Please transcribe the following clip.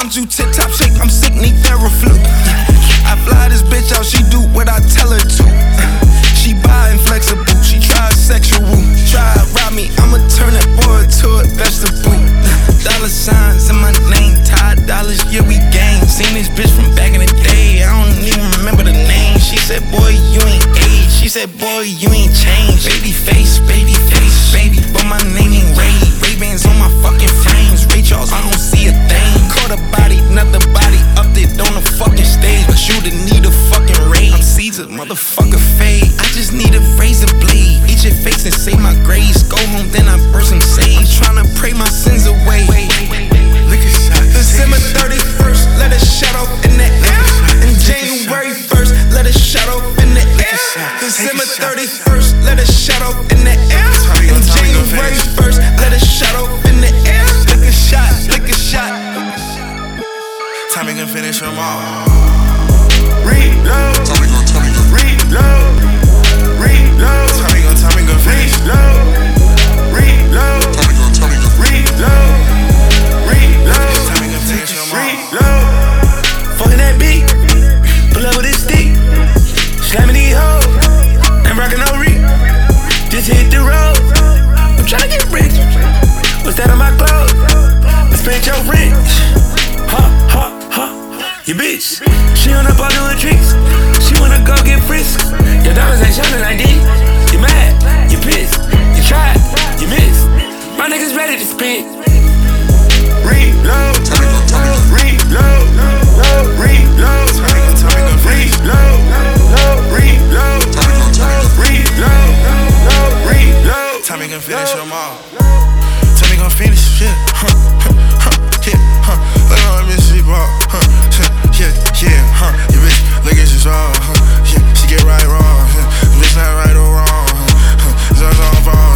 I'm too tip-top shape, I'm sick, need Theraflu. I fly this bitch out, she do what I tell her to. She buy inflexible, she try sexual. Try to rob me, I'ma turn that boy to a vegetable. Dollar signs in my name, Todd dollars, yeah we gang. Seen this bitch from back in the day, I don't even remember the name. She said, boy, you ain't aged. She said, boy, you ain't changed. Baby face, baby, but my name ain't Ray. Ray-Bans on my fucking frames. Ray Charles, I don't see a thing. Caught a body, another body, up there on the fucking stage. But you didn't need a fucking raid. I'm Caesar, motherfucker fade. I just need a razor blade. Eat your face and say my grades. Go home, then I burst some sage. I'm tryna pray my sins away. December 31st, let it shut off in the air. And January 1st, let it shut off in the air. December 31st, let it shut off in the air. And January 1st, let it shut off in the air. Lick a shot, lick a shot. Tommy can finish them all. Reload. Reload. Reload. Tommy gon' finish. Reload. Reload. Reload. Reload. Tommy gon' finish them all. Reload. Fucking that beat. Pull up with this stick. Slamming these hoes. Ain't rockin' no Reek. Just hit the road. I'm tryna get rich. What's that on my clothes? I spent your rent. Your bitch, she on up all doing tricks. She wanna go get frisked. Your diamonds ain't shining like this. You mad, you pissed. You tried, you missed. My niggas ready to spin. Reload, reload, reload, reload, reload, reload. Tommy gon' finish them all. Tommy gon' finish, yeah, Look on Miss Ball, yeah, your bitch, look at you all, yeah, she get right wrong, bitch not right or wrong, it's all wrong.